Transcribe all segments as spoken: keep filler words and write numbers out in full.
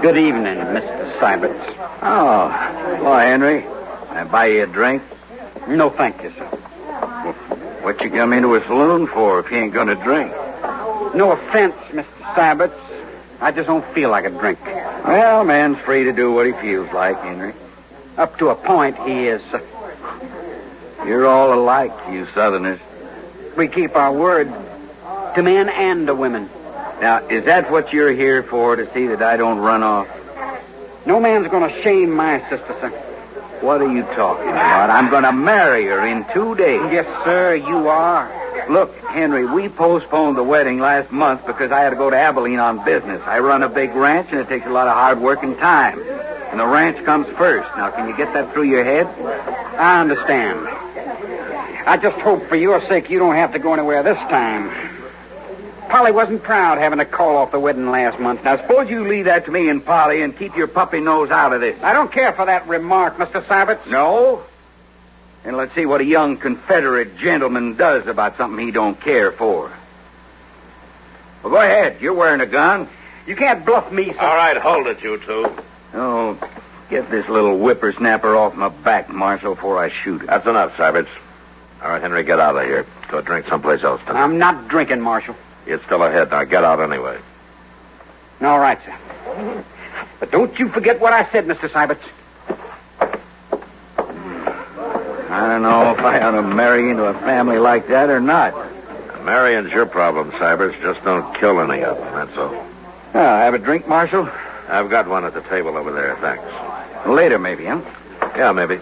Good evening, Mister Syberts. Oh, hello, Henry. I buy you a drink? No, thank you, sir. Well, what you come into a saloon for if you ain't gonna drink? No offense, Mister Syberts. I just don't feel like a drink. Well, man's free to do what he feels like, Henry. Up to a point, he is. Uh, You're all alike, you Southerners. we keep our word to men and to women. Now, is that what you're here for, to see that I don't run off? No man's going to shame my sister, sir. What are you talking about? I'm going to marry her in two days. Yes, sir, you are. Look, Henry, we postponed the wedding last month because I had to go to Abilene on business. I run a big ranch, and it takes a lot of hard work and time. And the ranch comes first. Now, can you get that through your head? I understand. I just hope for your sake you don't have to go anywhere this time. Polly wasn't proud having to call off the wedding last month. Now, suppose you leave that to me and Polly and keep your puppy nose out of this. I don't care for that remark, Mister Syberts. No? And let's see what a young Confederate gentleman does about something he don't care for. Well, go ahead. You're wearing a gun. You can't bluff me, sir. All right, hold it, you two. Oh, get this little whippersnapper off my back, Marshal, before I shoot him. That's enough, Syberts. All right, Henry, get out of here. Go drink someplace else tonight. I'm not drinking, Marshal. It's still ahead. Now get out anyway. All right, sir. But don't you forget what I said, Mister Syberts. I don't know if I ought to marry into a family like that or not. Marrying's your problem, Syberts. Just don't kill any of them, that's all. Oh, have a drink, Marshal? I've got one at the table over there, thanks. Later, maybe, huh? Yeah, maybe.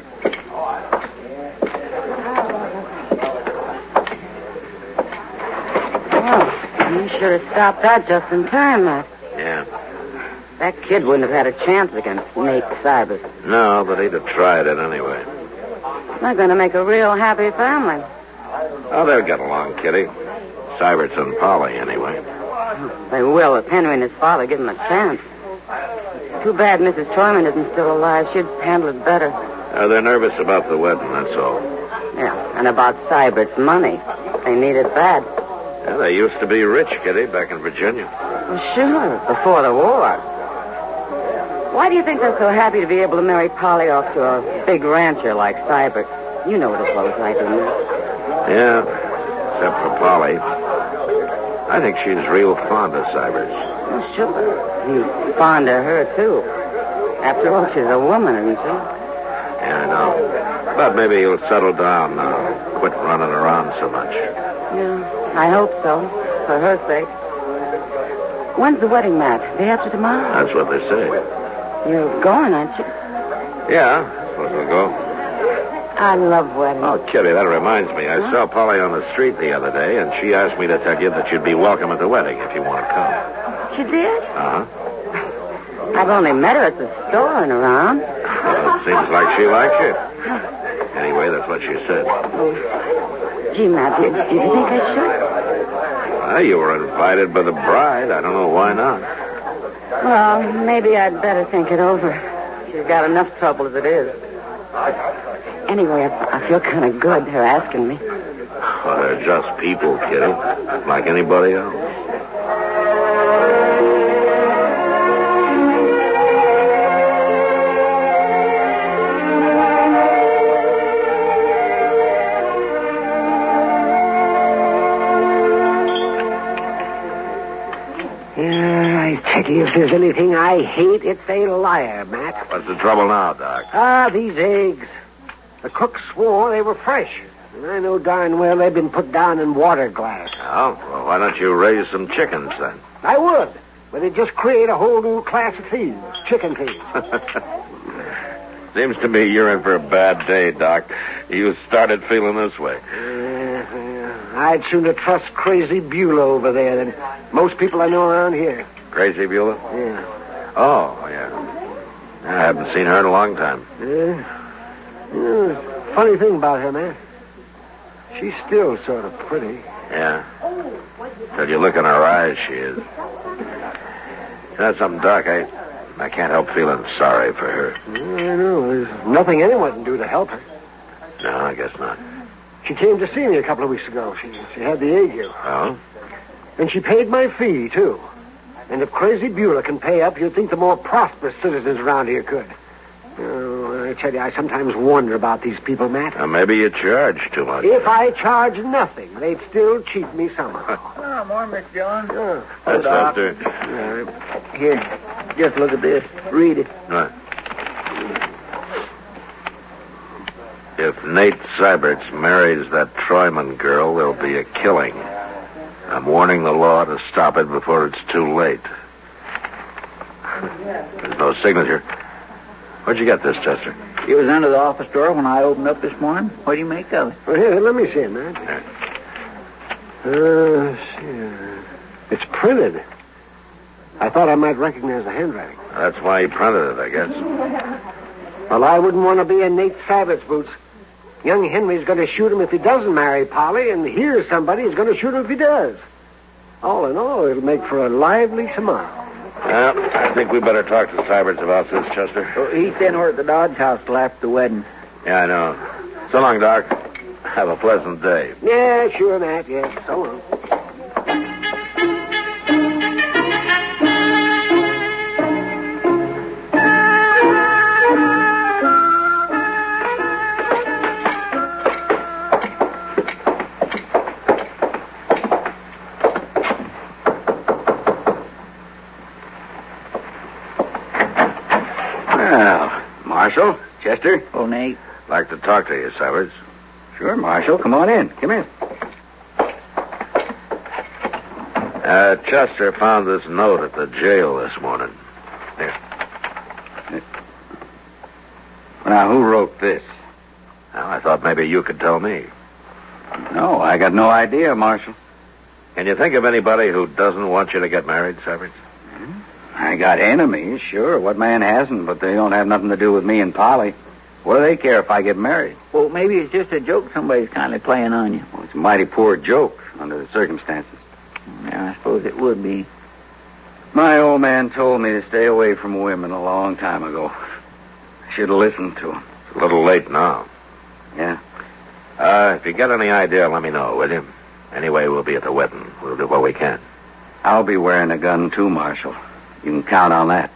You should have stopped that just in time, Matt. Yeah. That kid wouldn't have had a chance against Nate Syberts. No, but he'd have tried it anyway. They're going to make a real happy family. Oh, they'll get along, Kitty. Syberts and Polly, anyway. They will if Henry and his father give them a chance. Too bad Missus Troyman isn't still alive. She'd handle it better. Uh, they're nervous about the wedding, that's all. Yeah, and about Syberts' money. They need it bad. Yeah, they used to be rich, Kitty, back in Virginia. Well, sure, before the war. Why do you think they're so happy to be able to marry Polly off to a big rancher like Syberts? You know what it blows like, don't you? Yeah, except for Polly. I think she's real fond of Syberts. Well, sure. He's fond of her, too. After all, she's a woman, isn't she? Yeah, I know. But maybe he'll settle down now. Quit running around so much. Yeah, I hope so. For her sake. When's the wedding, Matt? Day after tomorrow? That's what they say. You're going, aren't you? Yeah, I suppose we'll go. I love weddings. Oh, Kitty, that reminds me. I Huh? saw Polly on the street the other day, and she asked me to tell you that you'd be welcome at the wedding if you want to come. She did? Uh-huh. I've only met her at the store and around. Well, it seems like she likes you. Anyway, that's what she said. Gee, Matt, do, do you think I should? Well, you were invited by the bride. I don't know why not. Well, maybe I'd better think it over. She's got enough trouble as it is. Anyway, I, I feel kind of good, her asking me. Well, they're just people, Kitty. Like anybody else. I tell you, if there's anything I hate, it's a liar, Matt. What's the trouble now, Doc? Ah, these eggs. The cook swore they were fresh. And I know darn well they've been put down in water glass. Oh, well, why don't you raise some chickens, then? I would, but it'd just create a whole new class of thieves, chicken thieves. Seems to me you're in for a bad day, Doc. You started feeling this way. Uh, I'd sooner trust Crazy Beulah over there than most people I know around here. Crazy Beulah? Yeah. Oh, yeah. I haven't seen her in a long time. Yeah. yeah. Funny thing about her, man. She's still sort of pretty. Yeah. Till you look in her eyes, she is. That's something, Doc. I, I can't help feeling sorry for her. I know. There's nothing anyone can do to help her. No, I guess not. She came to see me a couple of weeks ago. She, she had the ague. Oh? And she paid my fee, too. And if Crazy Beulah can pay up, you'd think the more prosperous citizens around here could. Oh, I tell you, I sometimes wonder about these people, Matt. Uh, maybe you charge too much. If I charge nothing, they'd still cheat me somehow. Oh, more, Miss John. Oh. That's Chester. Uh, Here, just look at this. Read it. Right. If Nate Syberts marries that Troyman girl, there'll be a killing. I'm warning the law to stop it before it's too late. There's no signature. Where'd you get this, Chester? It was under the office door when I opened up this morning. What do you make of it? well, here, let me see it, man. Yeah. Uh, see, it's printed. I thought I might recognize the handwriting. That's why he printed it, I guess. Well, I wouldn't want to be in Nate Sybert's boots. Young Henry's going to shoot him if he doesn't marry Polly, and here's somebody who's going to shoot him if he does. All in all, it'll make for a lively tomorrow. Well, I think we better talk to Syberts about this, Chester. Oh, he's staying over at the Dodge house till after the wedding. Yeah, I know. So long, Doc. Have a pleasant day. Yeah, sure, Matt, yes. So long. Well, Marshal, Chester. Oh, Nate. Like to talk to you, Syberts. Sure, Marshal. Come on in. Come in. Uh, Chester found this note at the jail this morning. Here. Now, who wrote this? Well, I thought maybe you could tell me. No, I got no idea, Marshal. Can you think of anybody who doesn't want you to get married, Syberts? I got enemies, sure. What man hasn't? But they don't have nothing to do with me and Polly. What do they care if I get married? Well, maybe it's just a joke somebody's kind of playing on you. Well, it's a mighty poor joke under the circumstances. Yeah, I suppose it would be. My old man told me to stay away from women a long time ago. I should have listened to him. It's a little late now. Yeah. Uh, if you get any idea, let me know, will you? Anyway, we'll be at the wedding. We'll do what we can. I'll be wearing a gun, too, Marshal. You can count on that.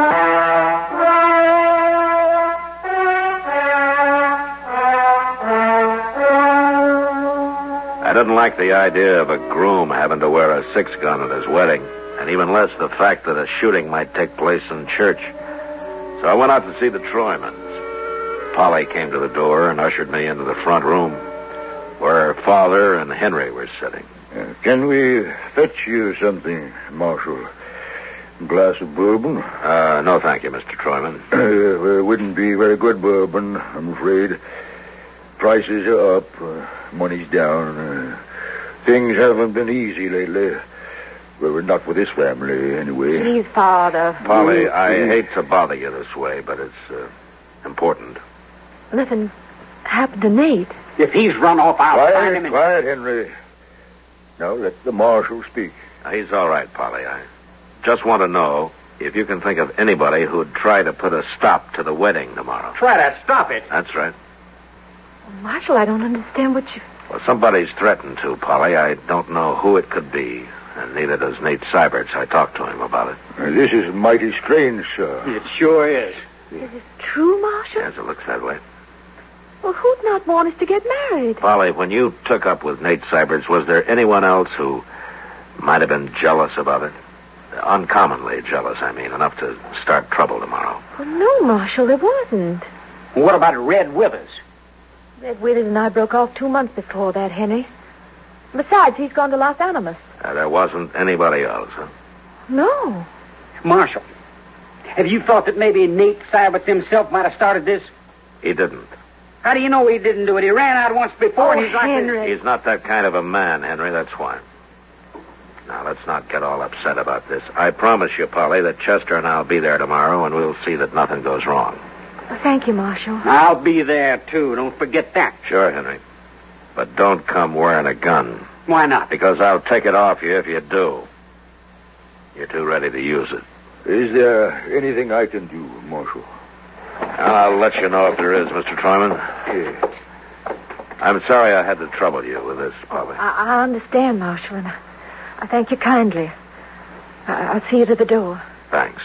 I didn't like the idea of a groom having to wear a six-gun at his wedding, and even less the fact that a shooting might take place in church. So I went out to see the Troymans. Polly came to the door and ushered me into the front room, where her father and Henry were sitting. Uh, can we fetch you something, Marshal? A glass of bourbon? Uh, no, thank you, Mister Troyman. Uh, well, it wouldn't be very good bourbon, I'm afraid. Prices are up, uh, money's down. Uh, things haven't been easy lately. Well, not with this family, anyway. Please, Father. Polly, I hate to bother you this way, but it's uh, important. Nothing happened to Nate. If he's run off, I'll find Quiet, him. And... quiet, Henry. Now let the Marshal speak. Uh, He's all right, Polly. I just want to know if you can think of anybody who'd try to put a stop to the wedding tomorrow. Try to stop it. That's right. Marshal, I don't understand what you... Well, somebody's threatened to, Polly. I don't know who it could be, and neither does Nate Syberts. I talked to him about it. Uh, this is mighty strange, sir. It sure is. Is it true, Marshal? Yes, it looks that way. Well, who'd not want us to get married? Polly, when you took up with Nate Syberts, was there anyone else who might have been jealous about it? Uncommonly jealous, I mean, enough to start trouble tomorrow. Well, no, Marshal, there wasn't. What about Red Withers? Red Withers and I broke off two months before that, Henry. Besides, he's gone to Los Alamos. Uh, there wasn't anybody else, huh? No. Marshal, have you thought that maybe Nate Syberts himself might have started this? He didn't. How do you know he didn't do it? He ran out once before, Oh, and he's like this. Henry. He's not that kind of a man, Henry, that's why. Now, let's not get all upset about this. I promise you, Polly, that Chester and I'll be there tomorrow, and we'll see that nothing goes wrong. Well, thank you, Marshal. I'll be there, too. Don't forget that. Sure, Henry. But don't come wearing a gun, Why not? because I'll take it off you if you do. You're too ready to use it. Is there anything I can do, Marshal? I'll let you know if there is, Mister Troyman. Yeah. I'm sorry I had to trouble you with this, Polly. I, I understand, Marshal, and I, I thank you kindly. I- I'll see you to the door. Thanks.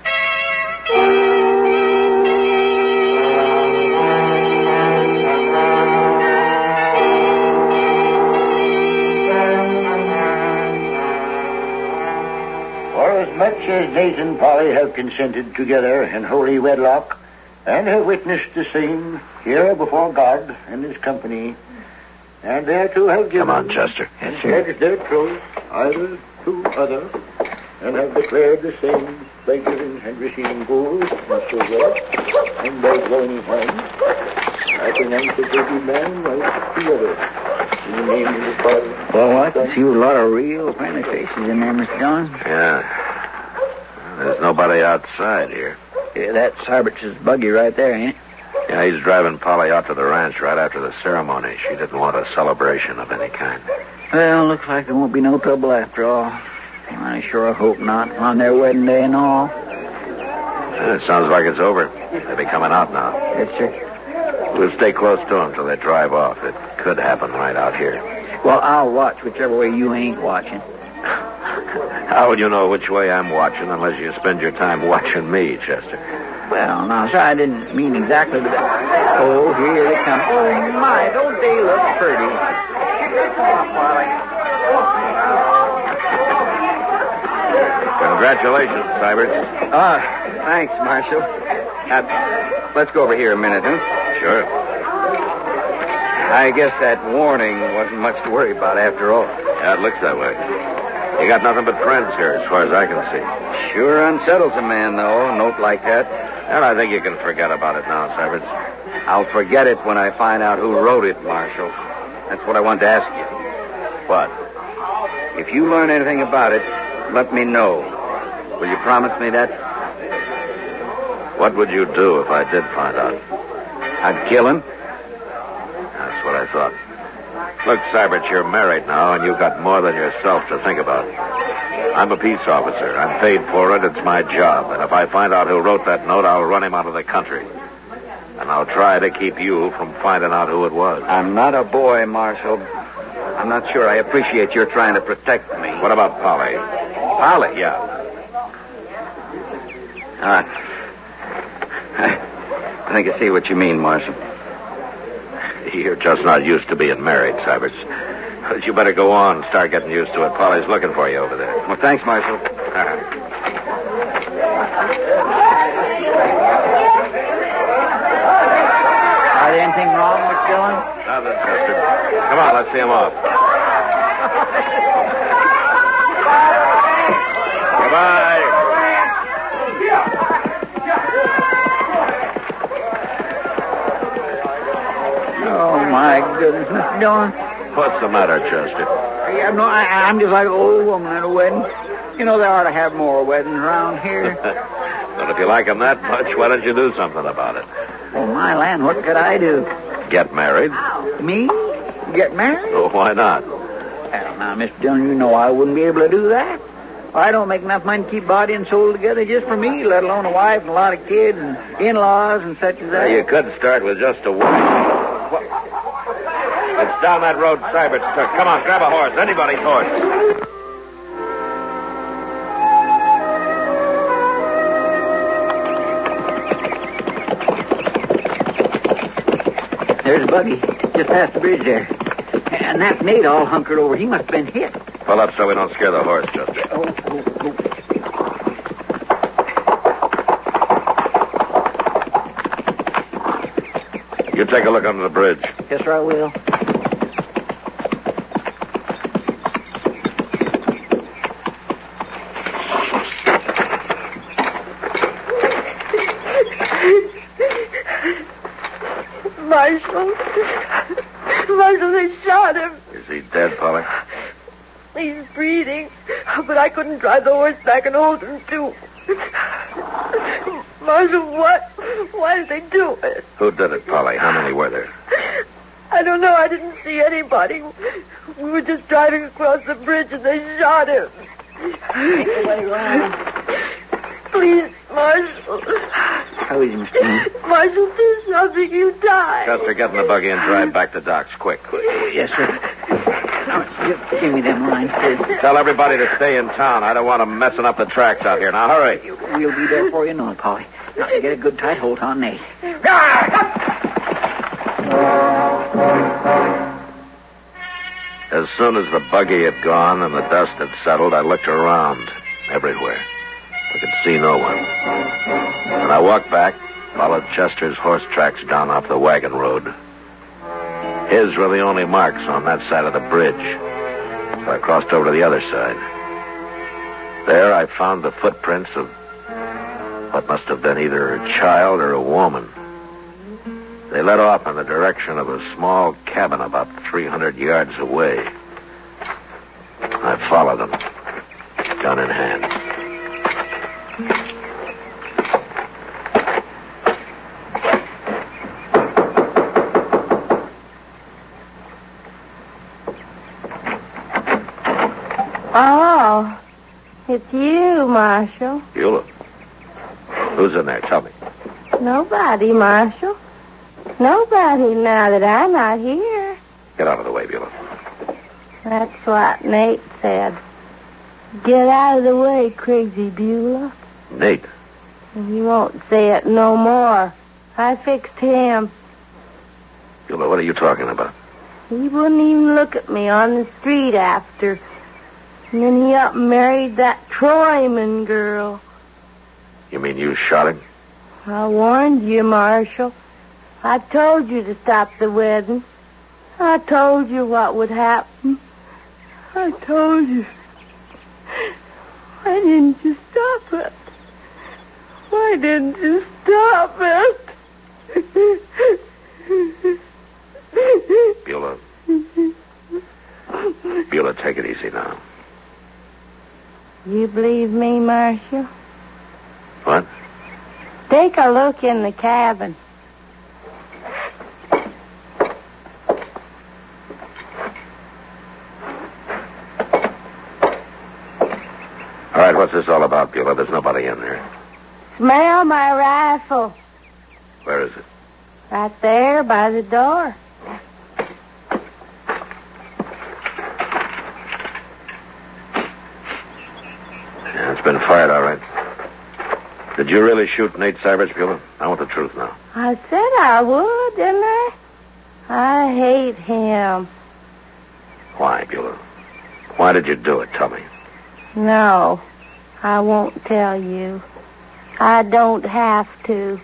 Much as Nate and Polly have consented together in holy wedlock, and have witnessed the same here before God and His company, and thereto have given... Come on, Chester. Yes, sir. Pledged their troth either to other, and have declared the same by giving and receiving gold and silver, and by joining hands, I pronounce that they be man and wife together. In the name of the Father... Well, I can see a lot of real friendly faces in there, Mister John. Yeah. There's nobody outside here. Yeah, that's Sybert's buggy right there, ain't it? Yeah, he's driving Polly out to the ranch right after the ceremony. She didn't want a celebration of any kind. Well, looks like there won't be no trouble after all. I sure hope not, on their wedding day and all. Yeah, it sounds like it's over. They'll be coming out now. Yes, sir. We'll stay close to them till they drive off. It could happen right out here. Well, I'll watch whichever way you ain't watching. How would you know which way I'm watching unless you spend your time watching me, Chester? Well, now, sir, I didn't mean exactly that. Oh, here they come. Oh, my, don't they look pretty? Congratulations, Sybert. Ah, thanks, Marshal. Uh, let's go over here a minute, huh? Sure. I guess that warning wasn't much to worry about after all. Yeah, it looks that way. You got nothing but friends here, as far as I can see. Sure unsettles a man, though, a note like that. And I think you can forget about it now, Sybert. I'll forget it when I find out who wrote it, Marshal. That's what I wanted to ask you. What? If you learn anything about it, let me know. Will you promise me that? What would you do if I did find out? I'd kill him. That's what I thought. Look, Sybert, you're married now, and you've got more than yourself to think about. I'm a peace officer. I'm paid for it. It's my job. And if I find out who wrote that note, I'll run him out of the country. And I'll try to keep you from finding out who it was. I'm not a boy, Marshal. I'm not sure I appreciate your trying to protect me. What about Polly? Polly? Yeah. All right. I think I see what you mean, Marshal. You're just not used to being married, Sybert. But you better go on and start getting used to it. Polly's looking for you over there. Well, thanks, Marshal. Uh-huh. Are there anything wrong with Dylan? Nothing, Chester. Come on, let's see him off. Goodbye. Oh, my goodness, Mister Dillon. What's the matter, Chester? Yeah, no, I, I'm just like an old woman at a wedding. You know, they ought to have more weddings around here. Well, if you like him that much, why don't you do something about it? Oh, my land, what could I do? Get married? Me? Get married? Oh, why not? Well, now, Mister Dillon, you know I wouldn't be able to do that. I don't make enough money to keep body and soul together just for me, let alone a wife and a lot of kids and in-laws and such as that. Well, you could start with just a wife. What? It's down that road Sybert's took. Come on, grab a horse. Anybody's horse. There's a buggy just past the bridge there. And that Nate all hunkered over. He must have been hit. Pull up so we don't scare the horse, Chester. Oh, oh, oh. You take a look under the bridge. Yes, sir, I will. Marshal. Marshal, they shot him. Is he dead, Polly? He's breathing, but I couldn't drive the horse back and hold him, too. Marshal, what? Why did they do it? Who did it, Polly? How many were there? I don't know. I didn't see anybody. We were just driving across the bridge and they shot him. Please, Marshal. How is he, Mister Dillon? Marshal, do something. You die. Chester, get in the buggy and drive back to docks, quick. Yes, sir. Just give me them lines, Sid. Tell everybody to stay in town. I don't want them messing up the tracks out here. Now, hurry. We'll be there for you, no, Polly. Now, you get a good tight hold on Nate. As soon as the buggy had gone and the dust had settled, I looked around everywhere. I could see no one. And I walked back, followed Chester's horse tracks down off the wagon road. His were the only marks on that side of the bridge. So I crossed over to the other side. There I found the footprints of what must have been either a child or a woman. They led off in the direction of a small cabin about three hundred yards away. I followed them, gun in hand. Oh, it's you, Marshal. Beulah. Who's in there? Tell me. Nobody, Marshal. Nobody now that I'm not here. Get out of the way, Beulah. That's what Nate said. Get out of the way, crazy Beulah. Nate. He won't say it no more. I fixed him. Beulah, what are you talking about? He wouldn't even look at me on the street after. And then he up and married that Troyman girl. You mean you shot him? I warned you, Marshal. I told you to stop the wedding. I told you what would happen. I told you. Why didn't you stop it? Why didn't you stop it? Beulah. Beulah, take it easy now. You believe me, Marshal? What? Take a look in the cabin. All right, what's this all about, Beulah? There's nobody in there. Smell my rifle. Where is it? Right there by the door. Yeah, it's been fired, all right. Did you really shoot Nate Savage, Beulah? I want the truth now. I said I would, didn't I? I hate him. Why, Beulah? Why did you do it? Tell me. No, I won't tell you. I don't have to.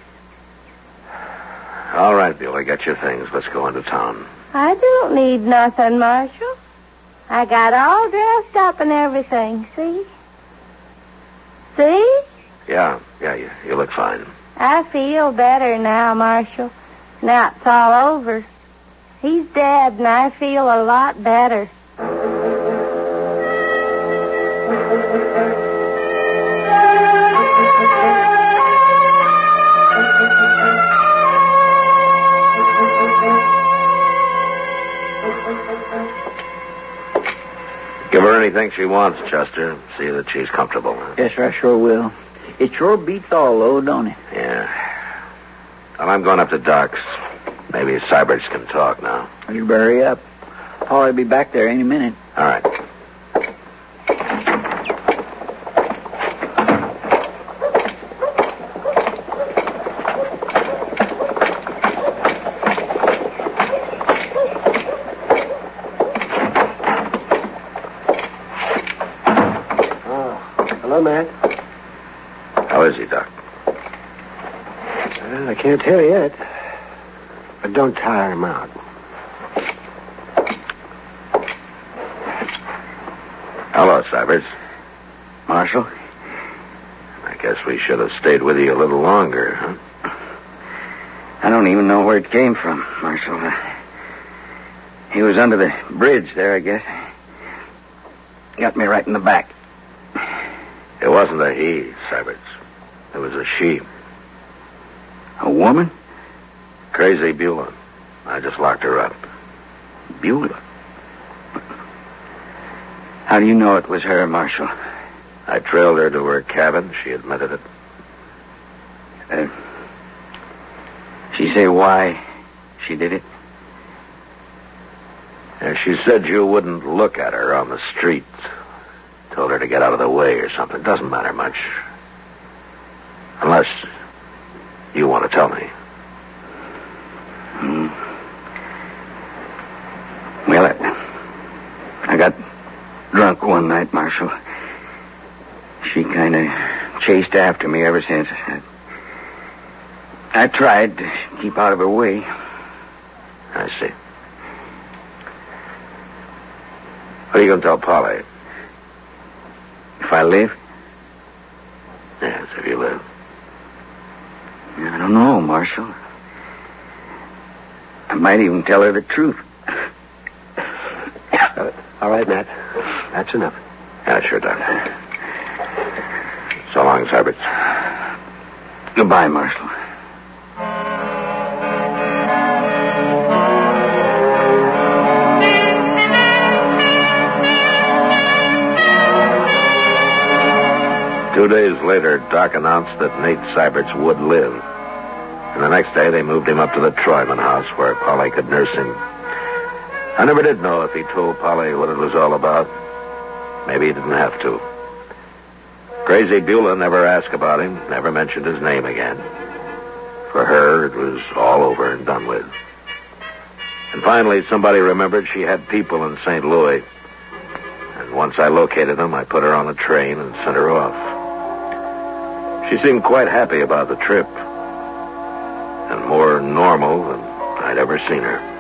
All right, Beulah, get your things. Let's go into town. I don't need nothing, Marshal. I got all dressed up and everything, see? See? Yeah, yeah, you, you look fine. I feel better now, Marshal. Now it's all over. He's dead, and I feel a lot better. Give her anything she wants, Chester. See that she's comfortable. Huh? Yes, sir, I sure will. It sure beats all, though, don't it? Yeah. Well, I'm going up to Doc's. Maybe Syberts can talk now. Well, you better hurry up. Paul'll be back there any minute. All right. Hello, Matt. How is he, Doc? Well, I can't tell yet. But don't tire him out. Hello, Syberts. Marshal? I guess we should have stayed with you a little longer, huh? I don't even know where it came from, Marshal. Uh, he was under the bridge there, I guess. Got me right in the back. It wasn't a he, Syberts. It was a she. A woman? Crazy Beulah. I just locked her up. Beulah? How do you know it was her, Marshal? I trailed her to her cabin. She admitted it. Uh, she say why she did it? Yeah, she said you wouldn't look at her on the street. Told her to get out of the way or something. Doesn't matter much. Unless you want to tell me. Hmm. Well, I, I got drunk one night, Marshal. She kind of chased after me ever since. I, I tried to keep out of her way. I see. What are you going to tell Polly? If I live? Yes, if you live. I don't know, Marshal. I might even tell her the truth. Uh, all right, Matt. That's enough. Yeah, sure, Doctor. So long, Syberts. Goodbye, Marshal. Two days later, Doc announced that Nate Syberts would live. And the next day, they moved him up to the Troyman house where Polly could nurse him. I never did know if he told Polly what it was all about. Maybe he didn't have to. Crazy Beulah never asked about him, never mentioned his name again. For her, it was all over and done with. And finally, somebody remembered she had people in Saint Louis. And once I located them, I put her on a train and sent her off. She seemed quite happy about the trip, and more normal than I'd ever seen her.